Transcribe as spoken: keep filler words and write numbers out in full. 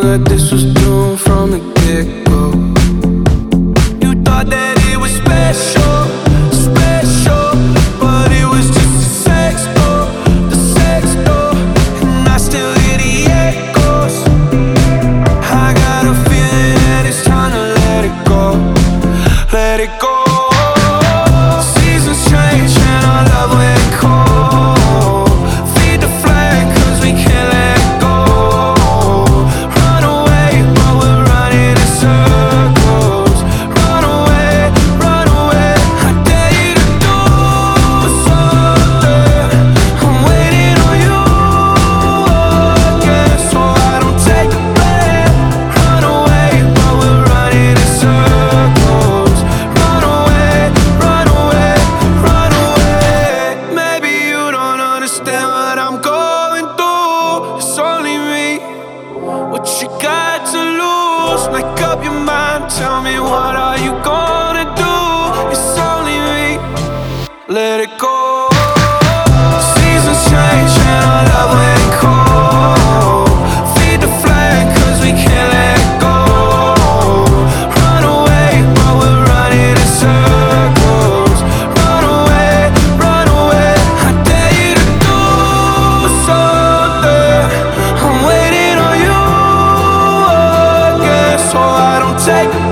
that this was doomed from the get-go. You thought that it was special, special, but it was just a sex door, the sex door, and I still hear the echoes. I got a feeling that it's time to let it go, let it go. Seasons change and our love went cold. Feed the flag cause we can't let it go. Run away but we're running in circles. Run away, run away. I dare you to do something. I'm waiting on you again, so I don't take the blame. Run away but we're running in circles. Run away, run away, run away. Maybe you don't understand what I'm going through. It's only me. What you got to lose? Make up your mind. Tell me, what are you gonna do? It's only me. Let it go. Seasons change and our love went cold. Feed the flag cause we can't let it go. Run away but we're running in circles. Run away, run away. I dare you to do something. I'm waiting on you again, so I don't take